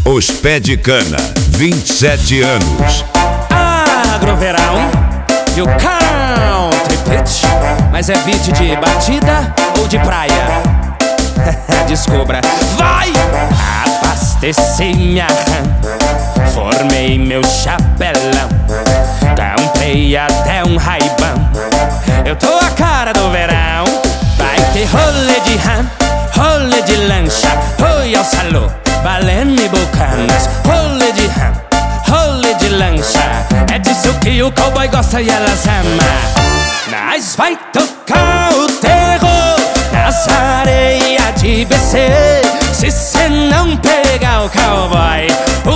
Os Pé de Cana, 27 anos. Agroverão e o country pitch. Mas é beat de batida ou de praia? Descubra. Vai! Abasteci minha RAM, formei meu chapelão, comprei até um Ray-Ban. Eu tô a cara do verão. Vai ter rolê de RAM, rolê de lancha, Royal Salô, balena e bucanas. Rolê de RAM, rolê de lancha, é disso que o cowboy gosta e elas amam. Nós vai tocar o terror nas areias de BC. Se cê não pegar o cowboy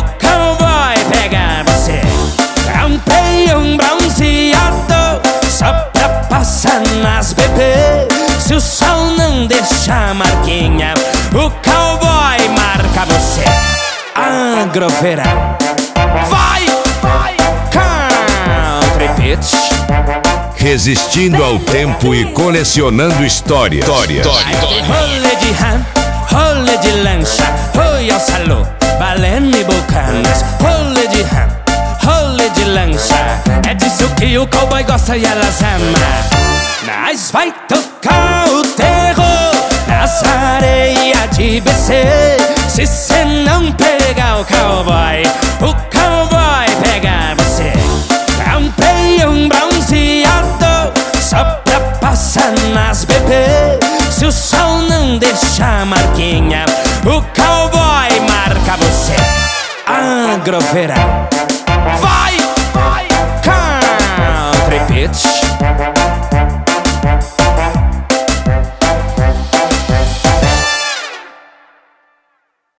pega você. Comprei um bronzeado só pra passar nas bebê. Se o sol não deixar marquinha, o cowboy marca você. Agroverão. Vai! Country pitch. Resistindo ao tempo e colecionando histórias. Rolê de RAM, rolê de lancha, Royal Salô, balena e bucanas. Rolê de RAM, rolê de lancha, é disso que o cowboy gosta e elas amam. Nós vai tocar o terror nas areias de BC. Se cê não pegar o cowboy pega você. Comprei um bronzeado só pra passar nas bebê. Se o sol não deixar marquinha, o cowboy marca você. Agroverão.